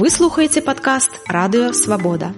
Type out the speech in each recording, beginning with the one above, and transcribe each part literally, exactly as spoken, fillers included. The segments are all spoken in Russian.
Вы слухаеце падкаст Радыё Свабода.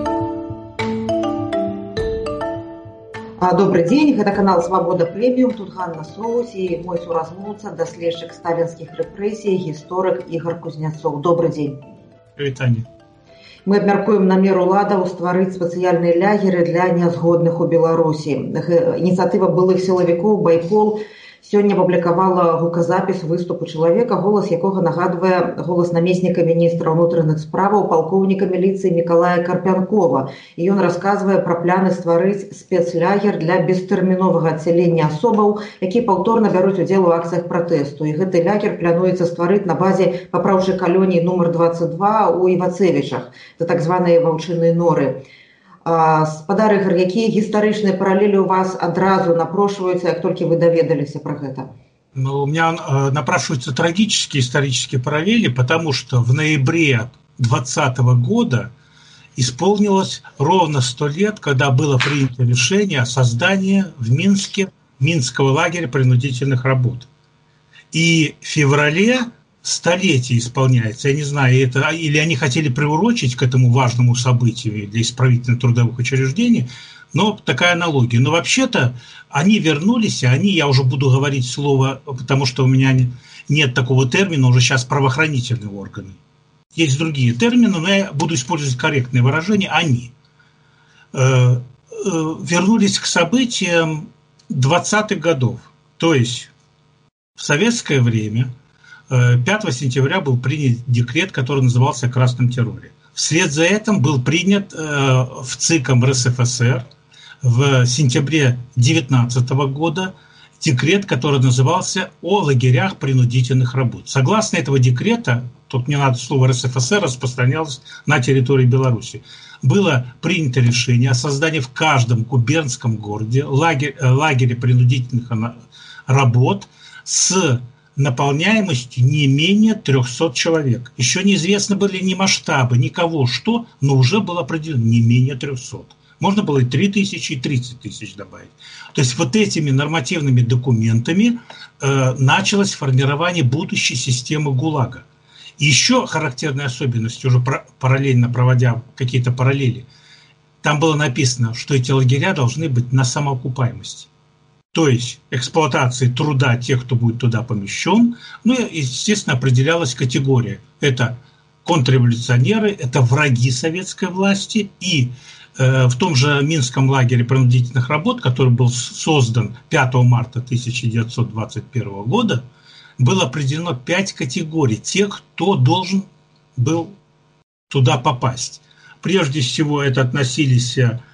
Добрый день, это канал Свобода Премиум, тут Ганна Соус и мой суразмоўца, даследчык сталінскіх рэпрэсій, гісторык Ігор Кузнецов. Добрый день. Вітанне. Мы абмяркуем намер уладаў стварыць спецыяльныя лягеры для нязгодных у Беларусі. Ініцыятыва былых сілавікоў «Байкол» сёння апублікавала гуказапіс выступу чалавека, голас якога нагадвае голас намесніка міністра ўнутраных справаў палкоўніка міліцыі Мікалая Карпянкова. І ён расказвае пра пляны стварыць спецлягер для бестэрміновага адсялення асобаў, якія паўторна бяруць удзел у акцыях пратэсту. І гэты лягер плануецца стварыць на базе папраўчай калоніі нумар двадцать два ў Івацевічах. Это так званыя ваўчыныя норы. Спадар Ігор, якія гістарычныя паралелі у вас адразу напрошваюцца, як толькі вы даведаліся пра гэта? Ну, у меня э, напрашиваются трагические исторические параллели, потому что в ноябре двадцатого года исполнилось ровно сто лет, когда было принято решение о создании в Минске Минского лагеря принудительных работ. И в феврале столетие исполняется, я не знаю, это, или они хотели приурочить к этому важному событию для исправительно-трудовых учреждений, но такая аналогия. Но вообще-то они вернулись, и они, я уже буду говорить слово, потому что у меня нет такого термина, уже сейчас правоохранительные органы. Есть другие термины, но я буду использовать корректное выражение «они». Э, э, вернулись к событиям двадцатых годов, то есть в советское время пятого сентября был принят декрет, который назывался о красном терроре. Вслед за этим был принят э, в ЦИКом РСФСР в сентябре девятнадцатого года декрет, который назывался о лагерях принудительных работ. Согласно этого декрета, тут не надо слово РСФСР, распространялось на территории Беларуси, было принято решение о создании в каждом губернском городе лагерь, лагеря принудительных работ с наполняемостью не менее трехсот человек. Еще неизвестны были ни масштабы, никого что, но уже было определено не менее трехсот. Можно было и три тысячи, и тридцать тысяч добавить. То есть вот этими нормативными документами э, началось формирование будущей системы ГУЛАГа. И еще характерной особенностью, уже про, параллельно проводя какие-то параллели, там было написано, что эти лагеря должны быть на самоокупаемости. То есть эксплуатации труда тех, кто будет туда помещен. Ну и, естественно, определялась категория. Это контрреволюционеры, это враги советской власти. И э, в том же Минском лагере принудительных работ, который был создан пятого марта тысяча девятьсот двадцать первого года, было определено пять категорий тех, кто должен был туда попасть. Прежде всего это относились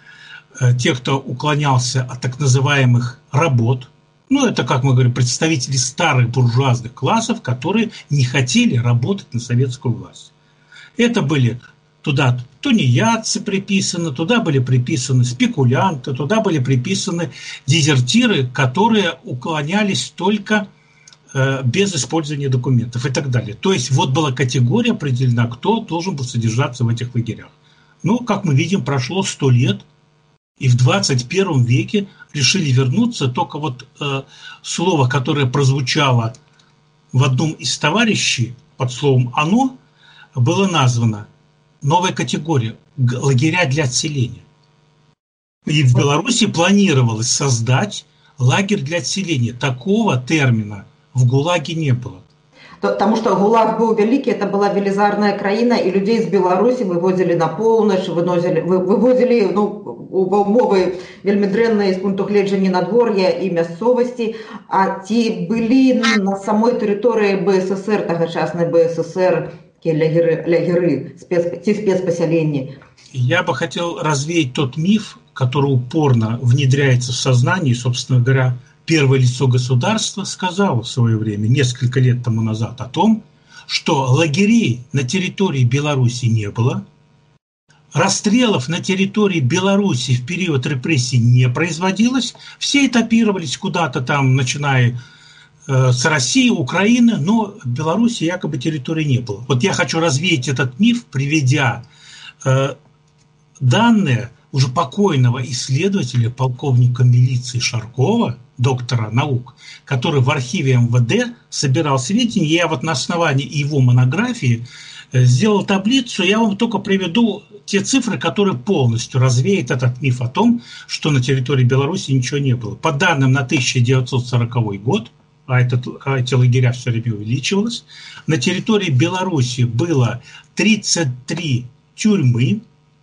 те, кто уклонялся от так называемых работ. Ну, это, как мы говорим, представители старых буржуазных классов, которые не хотели работать на советскую власть. Это были туда тунеядцы приписаны, туда были приписаны спекулянты, туда были приписаны дезертиры, которые уклонялись только э, без использования документов и так далее. То есть вот была категория определена, кто должен был содержаться в этих лагерях. Ну, как мы видим, прошло сто лет, и в двадцать первом веке решили вернуться, только вот э, слово, которое прозвучало в одном из товарищей под словом «оно», было названо новая категория – лагеря для отселения. И в Беларуси планировалось создать лагерь для отселения. Такого термина в ГУЛАГе не было. Потому что ГУЛАГ был великий, это была велизарная краина, и людей из Беларуси вывозили на полночь, выносили, вывозили ну, в умовы вельмі дрэнныя з пункту гледжання надвор'я і мясцовасці, а ці былі на самой тэрыторыі БССР, тагачаснай БССР, лягеры, лягеры спец, ці спецпасяленні? Я бы хотел развеять тот миф, который упорно внедряется в сознание, собственно говоря, первое лицо государства сказало в свое время, несколько лет тому назад, о том, что лагерей на территории Беларуси не было, расстрелов на территории Беларуси в период репрессий не производилось, все этапировались куда-то там, начиная э, с России, Украины, но в Беларуси якобы территории не было. Вот я хочу развеять этот миф, приведя э, данные уже покойного исследователя, полковника милиции Шаркова, доктора наук, который в архиве эм вэ дэ собирал сведения. Я вот на основании его монографии сделал таблицу. Я вам только приведу те цифры, которые полностью развеют этот миф о том, что на территории Беларуси ничего не было. По данным на тысяча девятьсот сороковой год, а, этот, а эти лагеря все время увеличивалось, на территории Беларуси было тридцать три тюрьмы,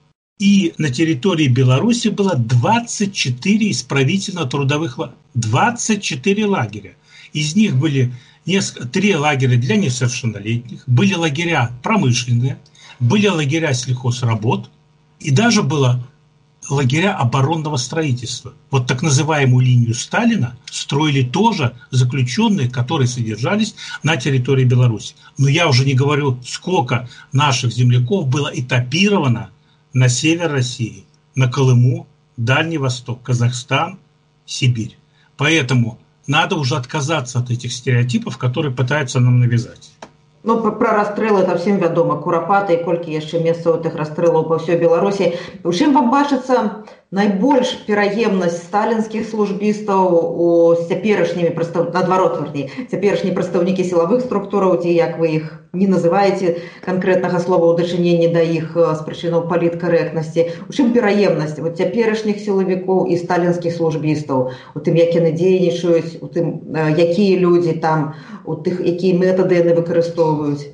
и на территории Беларуси было двадцать четыре исправительно-трудовых лагеря. двадцать четыре лагеря. Из них были несколько, три лагеря для несовершеннолетних, были лагеря промышленные, были лагеря сельхозработ, и даже было лагеря оборонного строительства. Вот так называемую линию Сталина строили тоже заключенные, которые содержались на территории Беларуси. Но я уже не говорю, сколько наших земляков было этапировано на север России, на Колыму, Дальний Восток, Казахстан, Сибирь. Поэтому надо уже отказаться от этих стереотипов, которые пытаются нам навязать. Ну, про расстрелы это всем вядома. Курапаты і колькі яшчэ месцаў тых расстрэлаў па ўсёй Беларусі. У чым вам бачыцца найбольш пераемнасць сталінскіх службістаў у цяперашнімі прадстав... наадварот, верней, цяперашнія прадстаўнікі сілавых структураў, ці як вы іх не называеце канкрэтнага слова ў дачыненні да іх з прычынаў паліткарэктнасці. У чым пераемнасць вот цяперашніх сілавікоў і сталінскіх службістаў? У тым, як яны дзейнічаюць, у тым, якія людзі там, у тых, якія метады яны выкарыстоўваюць?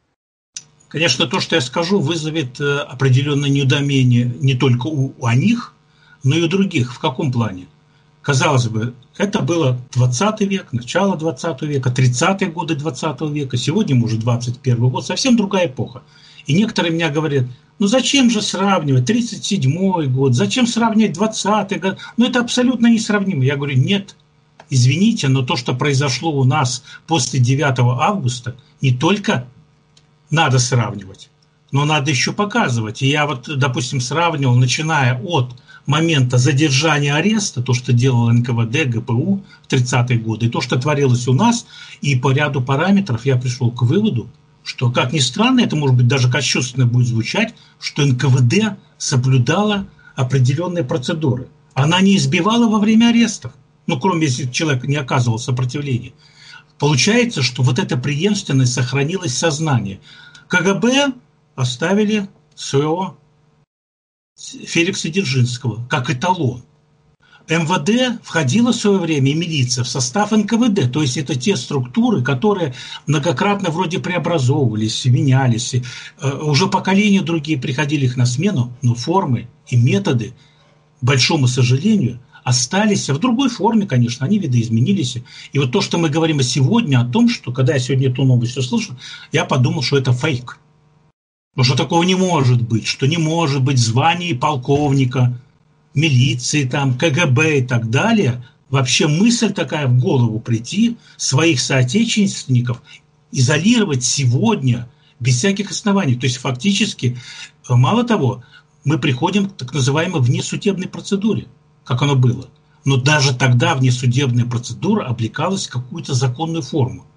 Конечно, то, что я скажу, вызовет определенное недоумение не только у, у них, но и у других. В каком плане? Казалось бы, это было двадцатый век, начало двадцатого века, тридцатые годы двадцатого века, сегодня уже двадцать первый год, совсем другая эпоха. И некоторые меня говорят, ну зачем же сравнивать тридцать седьмой год, зачем сравнивать двадцатый год, ну это абсолютно несравнимо. Я говорю, нет, извините, но то, что произошло у нас после девятого августа, не только надо сравнивать, но надо еще показывать. И я вот, допустим, сравнивал, начиная от момента задержания ареста, то, что делал эн ка вэ дэ, гэ пэ у в тридцатые годы, и то, что творилось у нас, и по ряду параметров я пришел к выводу, что, как ни странно, это, может быть, даже кощунственно будет звучать, что эн ка вэ дэ соблюдала определенные процедуры. Она не избивала во время арестов, ну, кроме если человек не оказывал сопротивления. Получается, что вот эта преемственность сохранилась в сознании. ка гэ бэ оставили своего Феликса Дзержинского как эталон. эм вэ дэ входила в свое время, и милиция, в состав эн ка вэ дэ. То есть это те структуры, которые многократно вроде преобразовывались, менялись. Уже поколения другие приходили их на смену, но формы и методы, к большому сожалению, остались в другой форме, конечно, они видоизменились. И вот то, что мы говорим сегодня о том, что когда я сегодня эту новость услышал, я подумал, что это фейк. Потому что такого не может быть, что не может быть звания полковника, милиции, там, ка гэ бэ и так далее. Вообще мысль такая в голову прийти, своих соотечественников изолировать сегодня без всяких оснований. То есть фактически, мало того, мы приходим к так называемой внесудебной процедуре, как оно было. Но даже тогда внесудебная процедура облекалась в какую-то законную форму.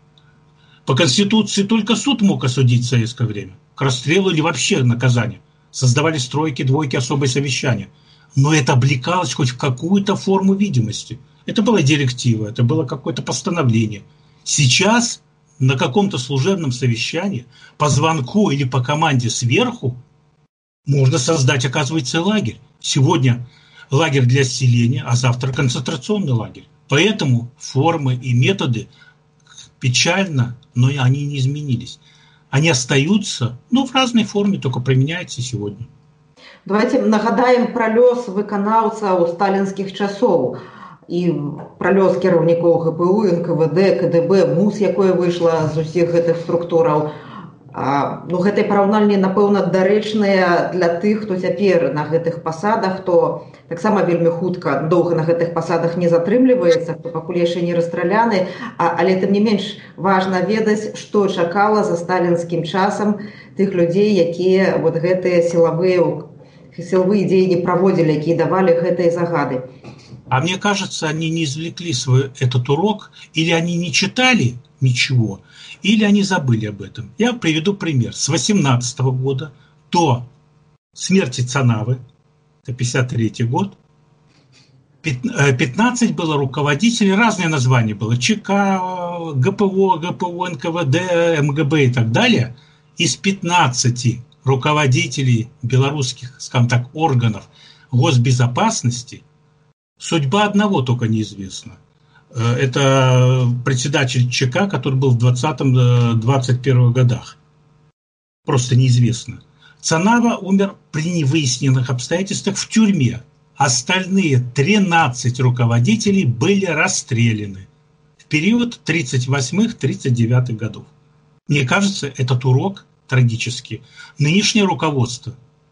По Конституции только суд мог осудить в советское время. К расстрелу или вообще наказанию. Создавались тройки, двойки, особые совещания. Но это облекалось хоть в какую-то форму видимости. Это была директива, это было какое-то постановление. Сейчас на каком-то служебном совещании по звонку или по команде сверху можно создать, оказывается, лагерь. Сегодня лагерь для селения, а завтра концентрационный лагерь. Поэтому формы и методы печально, но они не изменились. Они остаются, ну, в разной форме, только применяются сегодня. Давайте нагадаем про лёс выканаўцаў сталінскіх часоў і про лёс кіраўнікоў гэ пэ у, эн ка вэ дэ, ка дэ бэ, МУС, якое выйшла з усіх гэтых структураў. А, ну, гэтыя параўнанні, напэўна, дарэчныя для тых, хто цяпер на гэтых пасадах, хто таксама вельмі хутка доўга на гэтых пасадах не затрымліваецца, хто пакуль яшчэ не расстраляны, а, але тым не менш важна ведаць, што чакала за сталінскім часам тых людзей, якія вот гэтыя сілавыя, сілавыя дзеянні праводзілі, якія давалі гэтыя загады. А мне кажется, они не извлекли свой этот урок, или они не читали ничего, или они забыли об этом. Я приведу пример. С восемнадцатого года до смерти Цанавы, это пятьдесят третий год, пятнадцать было руководителей, разные названия было, ЧК, ГПО, ГПО, эн ка вэ дэ, эм гэ бэ и так далее. Из пятнадцати руководителей белорусских, скажем так, органов госбезопасности судьба одного только неизвестна. Это председатель ЧК, который был в двадцатом-двадцать первом годах. Просто неизвестно. Цанава умер при невыясненных обстоятельствах в тюрьме. Остальные тринадцать руководителей были расстреляны в период тридцать восьмых — тридцать девятых годов. Мне кажется, этот урок трагический нынешнее руководство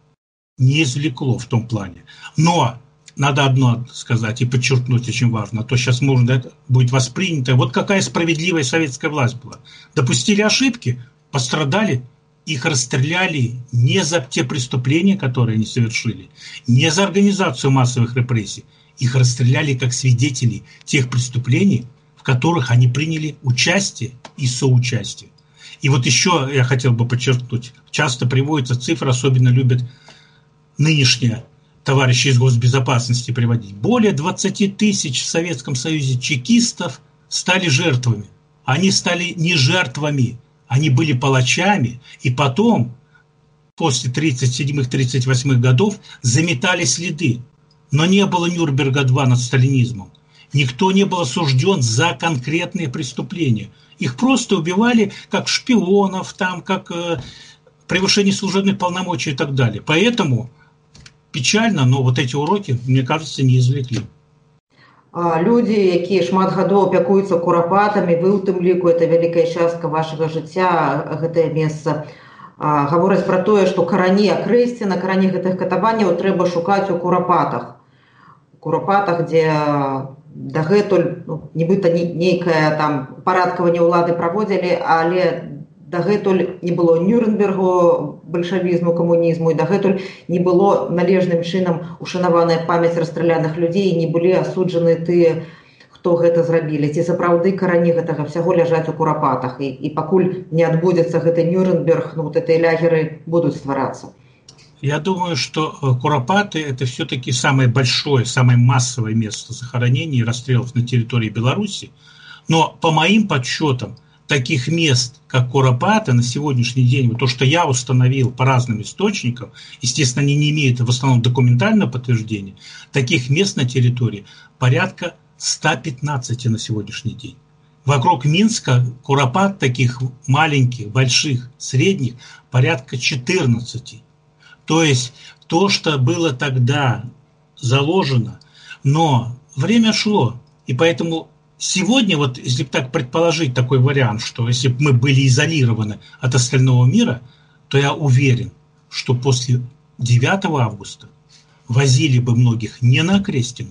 не извлекло в том плане. Но надо одно сказать и подчеркнуть, очень важно, а то сейчас может это будет воспринято. Вот какая справедливая советская власть была. Допустили ошибки, пострадали, их расстреляли не за те преступления, которые они совершили, не за организацию массовых репрессий. Их расстреляли как свидетелей тех преступлений, в которых они приняли участие и соучастие. И вот еще я хотел бы подчеркнуть, часто приводится цифра, особенно любят нынешние товарищи из госбезопасности приводить. Более двадцать тысяч в Советском Союзе чекистов стали жертвами. Они стали не жертвами, они были палачами, и потом, после тридцать седьмых — тридцать восьмых годов, заметали следы. Но не было Нюрнберга-два над сталинизмом. Никто не был осужден за конкретные преступления. Их просто убивали как шпионов, там, как э, превышение служебных полномочий и так далее. Поэтому печально, но вот эти уроки, мне кажется, не извлекли. Люди, якія шмат гадоў апякуюцца курапатамі, вы ў тым ліку, это вялікая частка вашага жыцця, гэтае месца, гавораць пра тое, што карані акрэсціна, карані гэтых катаванняў трэба шукаць у курапатах. У курапатах, дзе дагэтуль, ну, нібыта нейкае там парадкаванне ўлады праводзілі, але дагэтуль не было Нюрнбергу, бальшавізму, камунізму, і дагэтуль не было належным чынам ушанаваная памяць расстраляных людзей, і не былі асуджаны тыя, хто гэта зрабілі. Ці сапраўды карані гэтага всяго ляжаць у курапатах, і, і пакуль не адбудзецца гэты Нюрнберг, ну вот эти лагеры будут стварацца. Я думаю, что куропаты – это все-таки самое большое, самое массовое место захоронений и расстрелов на территории Беларуси. Но по моим подсчетам, таких мест, как Куропаты, на сегодняшний день, вот то, что я установил по разным источникам, естественно, они не имеют в основном документального подтверждения, таких мест на территории порядка ста пятнадцати на сегодняшний день. Вокруг Минска Куропат таких маленьких, больших, средних порядка четырнадцати. То есть то, что было тогда заложено, но время шло, и поэтому сегодня, вот если так предположить такой вариант, что если бы мы были изолированы от остального мира, то я уверен, что после девятого августа возили бы многих не на Окрестино,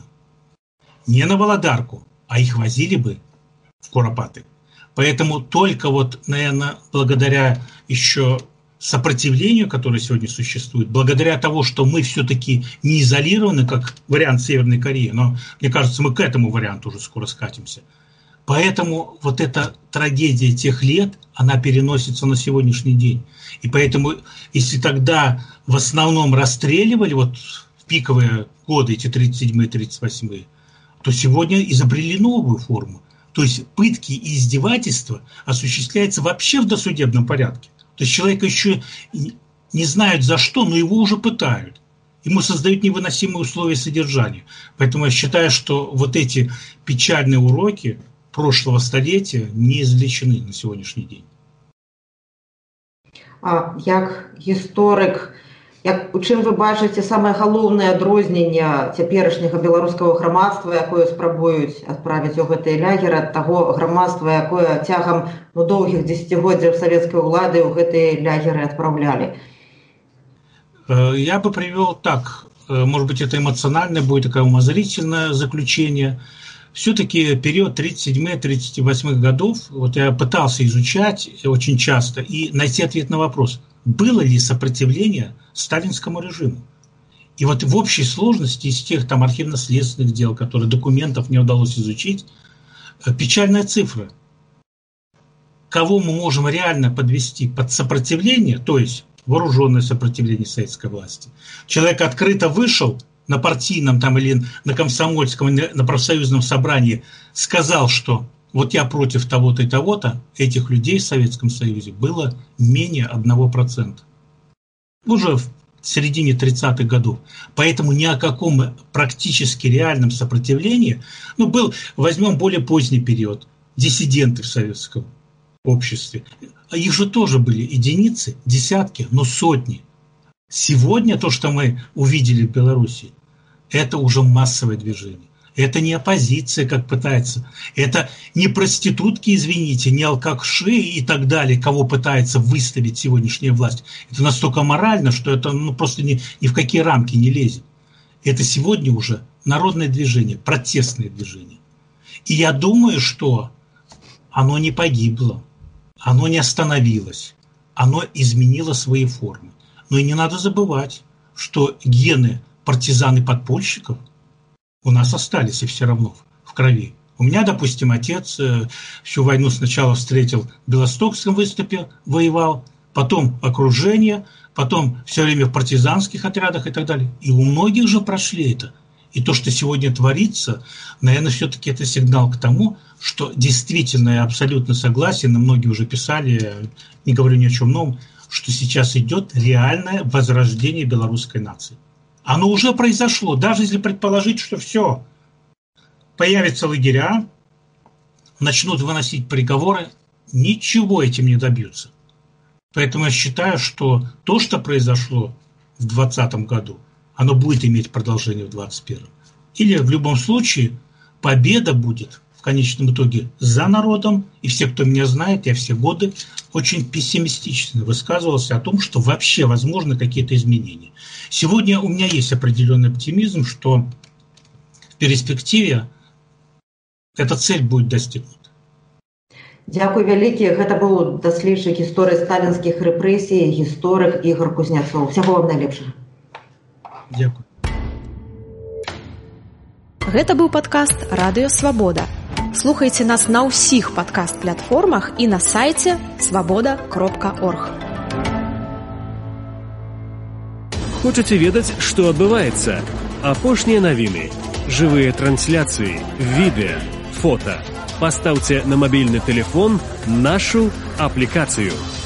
не на Володарку, а их возили бы в Куропаты. Поэтому только вот, наверное, благодаря еще сопротивлению, которое сегодня существует, благодаря тому, что мы все-таки не изолированы, как вариант Северной Кореи, но, мне кажется, мы к этому варианту уже скоро скатимся. Поэтому вот эта трагедия тех лет, она переносится на сегодняшний день. И поэтому, если тогда в основном расстреливали вот в пиковые годы, эти тридцать седьмые — тридцать восьмые, то сегодня изобрели новую форму. То есть пытки и издевательства осуществляются вообще в досудебном порядке. То есть человека еще не знают за что, но его уже пытают. Ему создают невыносимые условия содержания. Поэтому я считаю, что вот эти печальные уроки прошлого столетия не извлечены на сегодняшний день. А як гісторык, як, у чым вы бачыце самае галоўнае адрозненне цяперашняга беларускага грамадства, якое спрабуюць адправіць у гэтыя лагеры, ад таго грамадства, якое цягам ну, доўгіх дзесяцігоддзяў савецкай улады ў гэтыя лагеры адпраўлялі? Я бы привел так, может быть, это эмоциональное будет такое умозрительное заключение. Все-таки период тридцать седьмых — тридцать восьмых годов, вот я пытался изучать очень часто и найти ответ на вопрос, было ли сопротивление сталинскому режиму. И вот в общей сложности из тех там архивно-следственных дел, которые документов не удалось изучить, печальная цифра. Кого мы можем реально подвести под сопротивление, то есть вооруженное сопротивление советской власти. Человек открыто вышел на партийном там или на комсомольском, на профсоюзном собрании сказал, что вот я против того-то и того-то, этих людей в Советском Союзе было менее одного процента. Уже в середине тридцатых годов. Поэтому ни о каком практически реальном сопротивлении, ну, был, возьмем более поздний период, диссиденты в советском обществе. Их же тоже были единицы, десятки, но сотни. Сегодня то, что мы увидели в Беларуси, это уже массовое движение. Это не оппозиция, как пытается. Это не проститутки, извините, не алкаши и так далее, кого пытается выставить сегодняшняя власть. Это настолько морально, что это ну, просто ни, ни в какие рамки не лезет. Это сегодня уже народное движение, протестное движение. И я думаю, что оно не погибло, оно не остановилось, оно изменило свои формы. Но и не надо забывать, что гены партизан и подпольщиков у нас остались и все равно в крови. У меня, допустим, отец э, всю войну сначала встретил в Белостокском выступе, воевал, потом окружение, потом все время в партизанских отрядах и так далее. И у многих же прошли это. И то, что сегодня творится, наверное, все-таки это сигнал к тому, что действительно я абсолютно согласен, и многие уже писали, не говорю ни о чем новом, что сейчас идет реальное возрождение белорусской нации. Оно уже произошло, даже если предположить, что все, появятся лагеря, начнут выносить приговоры, ничего этим не добьются. Поэтому я считаю, что то, что произошло в двадцатом году, оно будет иметь продолжение в двадцать первом. Или в любом случае победа будет в конечном итоге за народом. И все, кто меня знает, я все годы очень пессимистично высказывался о том, что вообще возможны какие-то изменения. Сегодня у меня есть определенный оптимизм, что в перспективе эта цель будет достигнута. Дзякуй вялікі. Гэта быў даследчык гісторыі сталінскіх рэпрэсій, гісторык Ігор Кузняцоў. Усяго вам найлепшага. Дзякуй. Гэта быў падкаст «Радыё Свабода». Слухайце нас на ўсіх падкаст-платформах і на сайце свабода кропка орг. Хочаце ведаць, што адбываецца? Апошнія навіны, жывыя трансляцыі, відэа, фота. Пастаўце на мабільны тэлефон нашу аплікацыю.